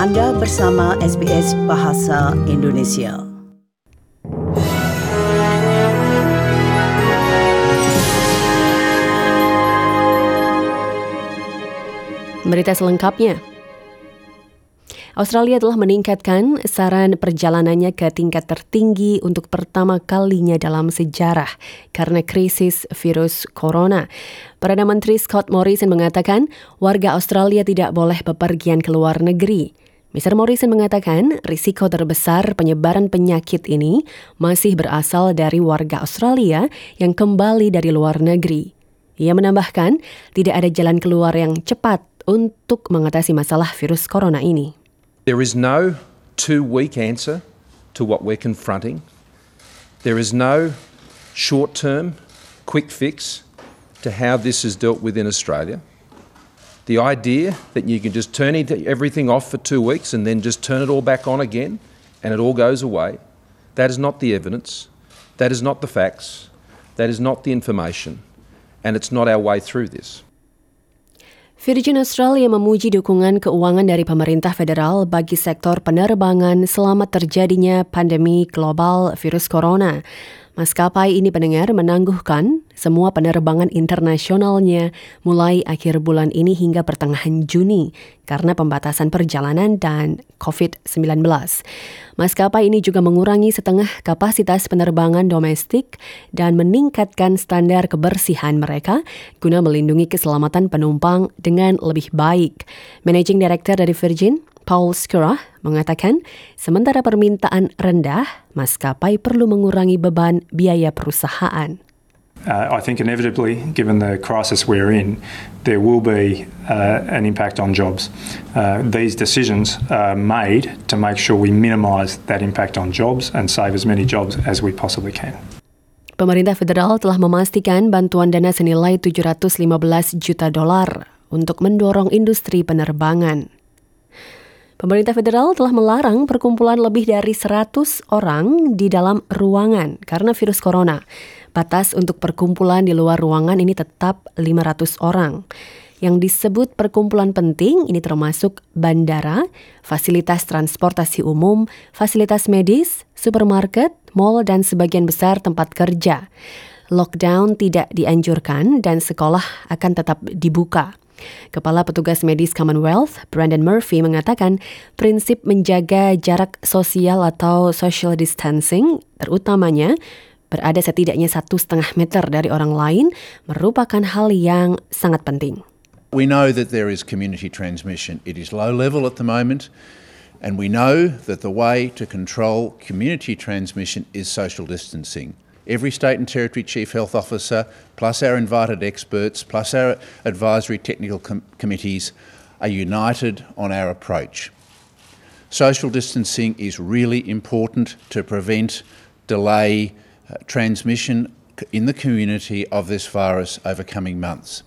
Anda bersama SBS Bahasa Indonesia. Berita selengkapnya. Australia telah meningkatkan saran perjalanannya ke tingkat tertinggi untuk pertama kalinya dalam sejarah karena krisis virus corona. Perdana Menteri Scott Morrison mengatakan warga Australia tidak boleh bepergian ke luar negeri. Mr. Morrison mengatakan risiko terbesar penyebaran penyakit ini masih berasal dari warga Australia yang kembali dari luar negeri. Ia menambahkan tidak ada jalan keluar yang cepat untuk mengatasi masalah virus corona ini. There is no two-week answer to what we're confronting. There is no short-term, quick fix to how this is dealt with in Australia. The idea that you can just turn everything off for 2 weeks and then just turn it all back on again and it all goes away, that is not the evidence, that is not the facts, that is not the information, and it's not our way through this. Virgin Australia memuji dukungan keuangan dari pemerintah federal bagi sektor penerbangan selama terjadinya pandemi global virus corona. Maskapai ini pendengar menangguhkan semua penerbangan internasionalnya mulai akhir bulan ini hingga pertengahan Juni karena pembatasan perjalanan dan COVID-19. Maskapai ini juga mengurangi setengah kapasitas penerbangan domestik dan meningkatkan standar kebersihan mereka guna melindungi keselamatan penumpang dengan lebih baik. Managing Director dari Virgin, Paul Skura, mengatakan sementara permintaan rendah, maskapai perlu mengurangi beban biaya perusahaan. I think inevitably, given the crisis we're in, there will be an impact on jobs. These decisions are made to make sure we minimise that impact on jobs and save as many jobs as we possibly can. Pemerintah federal telah memastikan bantuan dana senilai $715 juta untuk mendorong industri penerbangan. Pemerintah federal telah melarang perkumpulan lebih dari 100 orang di dalam ruangan karena virus corona. Batas untuk perkumpulan di luar ruangan ini tetap 500 orang. Yang disebut perkumpulan penting ini termasuk bandara, fasilitas transportasi umum, fasilitas medis, supermarket, mal, dan sebagian besar tempat kerja. Lockdown tidak dianjurkan dan sekolah akan tetap dibuka. Kepala Petugas Medis Commonwealth, Brandon Murphy, mengatakan prinsip menjaga jarak sosial atau social distancing, terutamanya berada setidaknya 1,5 meter dari orang lain, merupakan hal yang sangat penting. We know that there is community transmission. It is low level at the moment, and we know that the way to control community transmission is social distancing. Every state and territory chief health officer, plus our invited experts, plus our advisory technical committees are united on our approach. Social distancing is really important to prevent, delay, transmission in the community of this virus over coming months.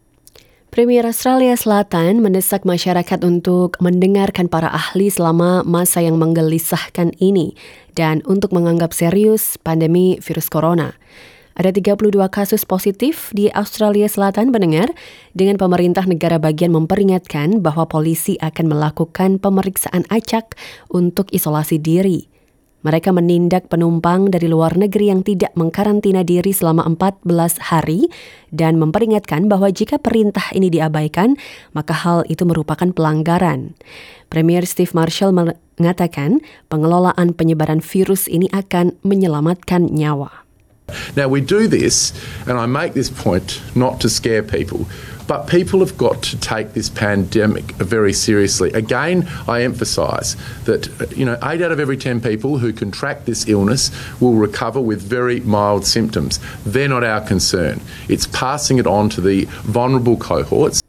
Premier Australia Selatan mendesak masyarakat untuk mendengarkan para ahli selama masa yang menggelisahkan ini dan untuk menganggap serius pandemi virus corona. Ada 32 kasus positif di Australia Selatan pendengar, dengan pemerintah negara bagian memperingatkan bahwa polisi akan melakukan pemeriksaan acak untuk isolasi diri. Mereka menindak penumpang dari luar negeri yang tidak mengkarantina diri selama 14 hari dan memperingatkan bahwa jika perintah ini diabaikan, maka hal itu merupakan pelanggaran. Premier Steve Marshall mengatakan pengelolaan penyebaran virus ini akan menyelamatkan nyawa. Now we do this, and I make this point not to scare people, but people have got to take this pandemic very seriously. Again, I emphasise that 8 out of every 10 people who contract this illness will recover with very mild symptoms. They're not our concern. It's passing it on to the vulnerable cohorts.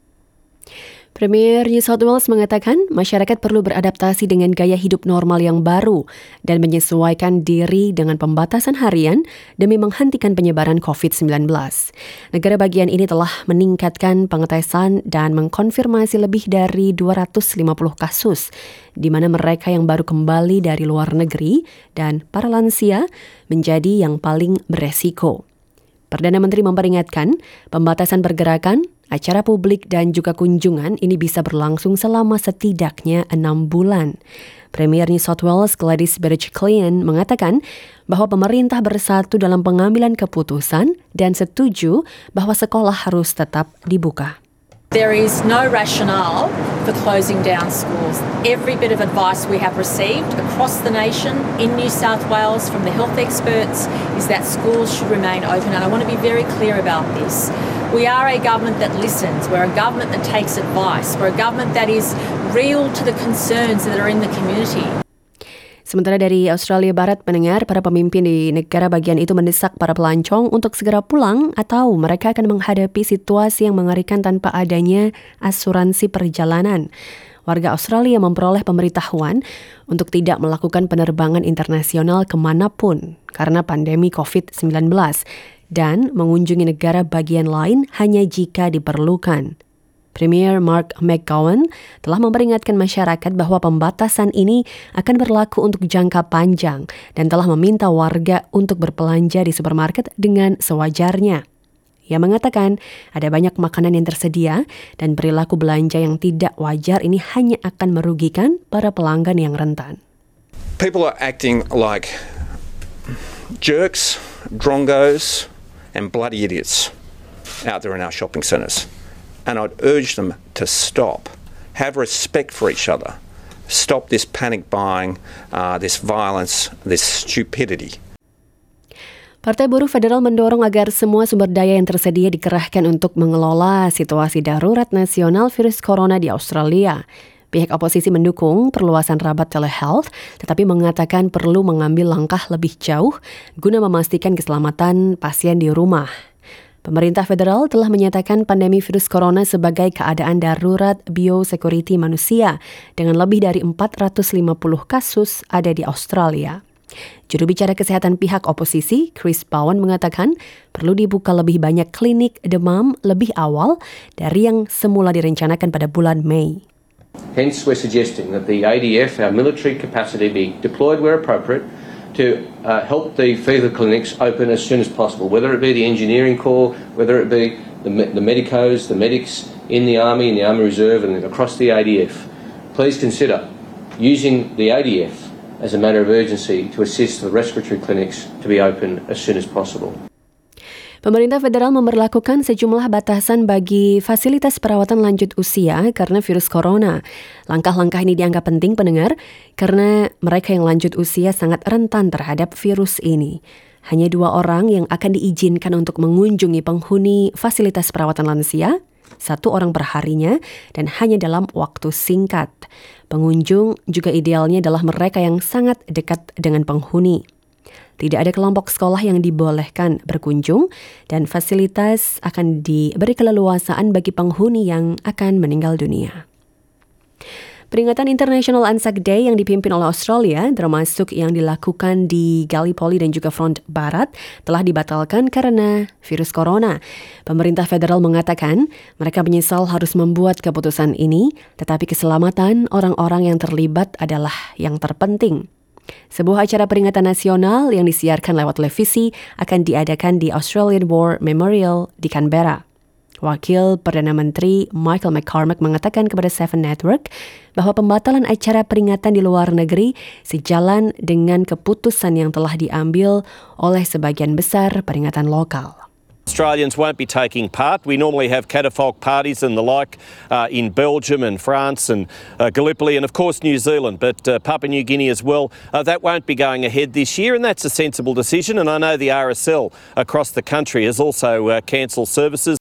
Premier New South Wales mengatakan masyarakat perlu beradaptasi dengan gaya hidup normal yang baru dan menyesuaikan diri dengan pembatasan harian demi menghentikan penyebaran COVID-19. Negara bagian ini telah meningkatkan pengetesan dan mengkonfirmasi lebih dari 250 kasus, di mana mereka yang baru kembali dari luar negeri dan para lansia menjadi yang paling beresiko. Perdana Menteri memperingatkan pembatasan pergerakan Acara publik dan juga kunjungan ini bisa berlangsung selama setidaknya 6 bulan. Premier New South Wales Gladys Berejiklian mengatakan bahwa pemerintah bersatu dalam pengambilan keputusan dan setuju bahwa sekolah harus tetap dibuka. There is no rationale for closing down schools. Every bit of advice we have received across the nation in New South Wales from the health experts is that schools should remain open, and I want to be very clear about this. We are a government that listens. We're a government that takes advice. We're a government that is real to the concerns that are in the community. Sementara dari Australia Barat, pendengar, para pemimpin di negara bagian itu mendesak para pelancong untuk segera pulang atau mereka akan menghadapi situasi yang mengerikan tanpa adanya asuransi perjalanan. Warga Australia memperoleh pemberitahuan untuk tidak melakukan penerbangan internasional kemanapun karena pandemi COVID-19 dan mengunjungi negara bagian lain hanya jika diperlukan. Premier Mark McGowan telah memperingatkan masyarakat bahwa pembatasan ini akan berlaku untuk jangka panjang dan telah meminta warga untuk berbelanja di supermarket dengan sewajarnya. Ia mengatakan ada banyak makanan yang tersedia dan perilaku belanja yang tidak wajar ini hanya akan merugikan para pelanggan yang rentan. People are acting like jerks, drongos and bloody idiots out there in our shopping centres. And I'd urge them to stop, have respect for each other, stop this panic buying, this violence, this stupidity. Partai Buruh Federal mendorong agar semua sumber daya yang tersedia dikerahkan untuk mengelola situasi darurat nasional virus corona di Australia. Pihak oposisi mendukung perluasan rabat telehealth, tetapi mengatakan perlu mengambil langkah lebih jauh guna memastikan keselamatan pasien di rumah. Pemerintah federal telah menyatakan pandemi virus corona sebagai keadaan darurat biosecurity manusia dengan lebih dari 450 kasus ada di Australia. Juru bicara kesehatan pihak oposisi, Chris Bowen, mengatakan perlu dibuka lebih banyak klinik demam lebih awal dari yang semula direncanakan pada bulan Mei. Hence, we're suggesting that the ADF, our military capacity, be deployed where appropriate to help the fever clinics open as soon as possible, whether it be the engineering corps, whether it be the medicos, the medics in the Army Reserve and across the ADF. Please consider using the ADF as a matter of urgency to assist the respiratory clinics to be open as soon as possible. Pemerintah federal memberlakukan sejumlah batasan bagi fasilitas perawatan lanjut usia karena virus corona. Langkah-langkah ini dianggap penting, pendengar, karena mereka yang lanjut usia sangat rentan terhadap virus ini. Hanya 2 orang yang akan diizinkan untuk mengunjungi penghuni fasilitas perawatan lansia, 1 orang per harinya, dan hanya dalam waktu singkat. Pengunjung juga idealnya adalah mereka yang sangat dekat dengan penghuni. Tidak ada kelompok sekolah yang dibolehkan berkunjung dan fasilitas akan diberi keleluasaan bagi penghuni yang akan meninggal dunia. Peringatan International Anzac Day yang dipimpin oleh Australia, termasuk yang dilakukan di Gallipoli dan juga Front Barat, telah dibatalkan karena virus corona. Pemerintah federal mengatakan mereka menyesal harus membuat keputusan ini, tetapi keselamatan orang-orang yang terlibat adalah yang terpenting. Sebuah acara peringatan nasional yang disiarkan lewat televisi akan diadakan di Australian War Memorial di Canberra. Wakil Perdana Menteri Michael McCormack mengatakan kepada Seven Network bahwa pembatalan acara peringatan di luar negeri sejalan dengan keputusan yang telah diambil oleh sebagian besar peringatan lokal. Australians won't be taking part. We normally have catafalque parties and the like in Belgium and France and Gallipoli and of course New Zealand, but Papua New Guinea as well. That won't be going ahead this year, and that's a sensible decision, and I know the RSL across the country has also cancelled services.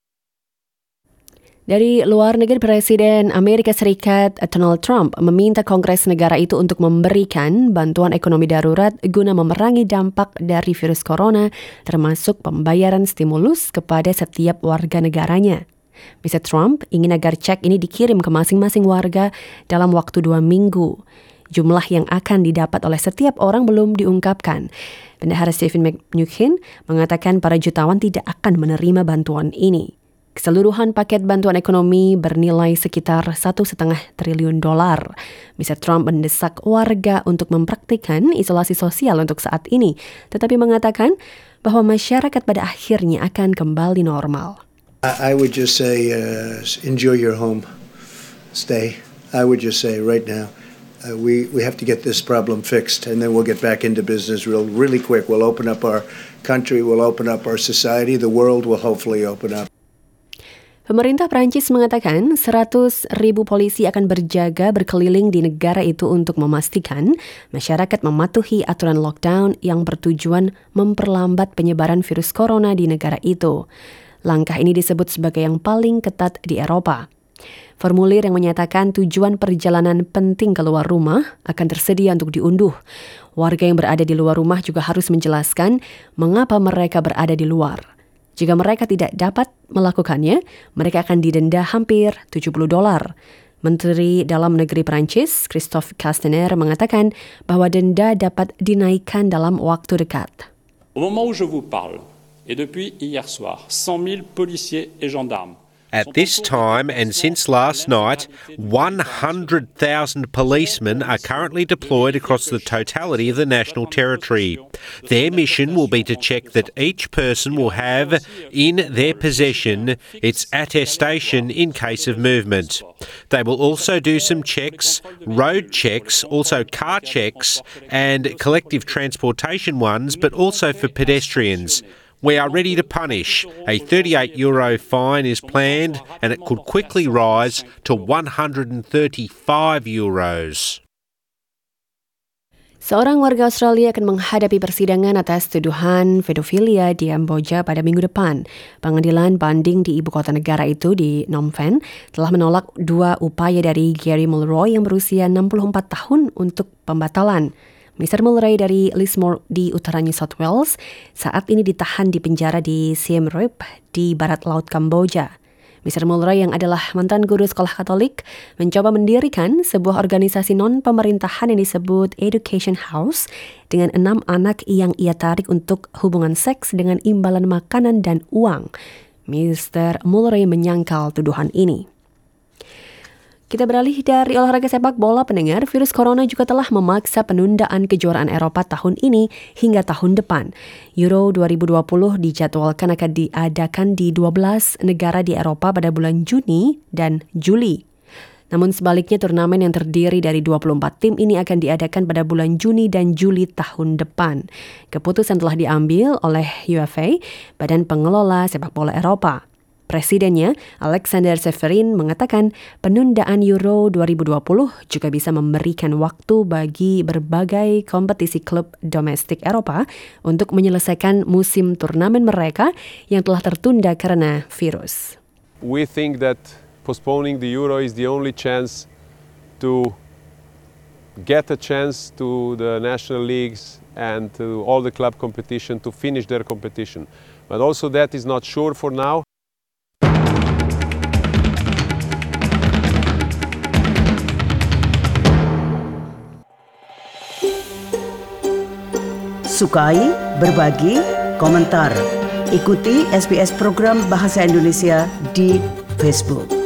Dari luar negeri, Presiden Amerika Serikat Donald Trump meminta Kongres negara itu untuk memberikan bantuan ekonomi darurat guna memerangi dampak dari virus corona, termasuk pembayaran stimulus kepada setiap warga negaranya. Mr. Trump ingin agar cek ini dikirim ke masing-masing warga dalam waktu 2 minggu. Jumlah yang akan didapat oleh setiap orang belum diungkapkan. Bendahara Stephen Mnuchin mengatakan para jutawan tidak akan menerima bantuan ini. Keseluruhan paket bantuan ekonomi bernilai sekitar $1,5 triliun. Mr. Trump mendesak warga untuk mempraktikkan isolasi sosial untuk saat ini, tetapi mengatakan bahwa masyarakat pada akhirnya akan kembali normal. I would just say enjoy your home stay. I would just say right now we have to get this problem fixed, and then we'll get back into business really quick. We'll open up our country, we'll open up our society, the world will hopefully open up. Pemerintah Prancis mengatakan 100.000 polisi akan berjaga berkeliling di negara itu untuk memastikan masyarakat mematuhi aturan lockdown yang bertujuan memperlambat penyebaran virus corona di negara itu. Langkah ini disebut sebagai yang paling ketat di Eropa. Formulir yang menyatakan tujuan perjalanan penting keluar rumah akan tersedia untuk diunduh. Warga yang berada di luar rumah juga harus menjelaskan mengapa mereka berada di luar. Jika mereka tidak dapat melakukannya, mereka akan didenda hampir $70. Menteri Dalam Negeri Prancis, Christophe Castaner, mengatakan bahwa denda dapat dinaikkan dalam waktu dekat. Au moment où je vous parle, et depuis hier soir, 100.000 policiers et gendarmes. At this time and since last night, 100,000 policemen are currently deployed across the totality of the National Territory. Their mission will be to check that each person will have in their possession its attestation in case of movement. They will also do some checks, road checks, also car checks and collective transportation ones, but also for pedestrians. We are ready to punish. A €38 fine is planned and it could quickly rise to €135. Seorang warga Australia akan menghadapi persidangan atas tuduhan pedofilia di Kamboja pada minggu depan. Pengadilan banding di ibu kota negara itu di Phnom Penh telah menolak 2 upaya dari Gary Mulroy yang berusia 64 tahun untuk pembatalan. Mr. Mulroy dari Lismore di utara New South Wales saat ini ditahan di penjara di Siem Reap di barat laut Kamboja. Mr. Mulroy yang adalah mantan guru sekolah Katolik mencoba mendirikan sebuah organisasi non-pemerintahan yang disebut Education House dengan 6 anak yang ia tarik untuk hubungan seks dengan imbalan makanan dan uang. Mr. Mulroy menyangkal tuduhan ini. Kita beralih dari olahraga sepak bola, pendengar. Virus corona juga telah memaksa penundaan kejuaraan Eropa tahun ini hingga tahun depan. Euro 2020 dijadwalkan akan diadakan di 12 negara di Eropa pada bulan Juni dan Juli. Namun sebaliknya, turnamen yang terdiri dari 24 tim ini akan diadakan pada bulan Juni dan Juli tahun depan. Keputusan telah diambil oleh UEFA, Badan Pengelola Sepak Bola Eropa. Presidennya, Alexander Seferin, mengatakan penundaan Euro 2020 juga bisa memberikan waktu bagi berbagai kompetisi klub domestik Eropa untuk menyelesaikan musim turnamen mereka yang telah tertunda karena virus. We think that postponing the Euro is the only chance to get a chance to the national leagues and to all the club competition to finish their competition. But also that is not sure for now. Sukai, berbagi, komentar. Ikuti SBS program Bahasa Indonesia di Facebook.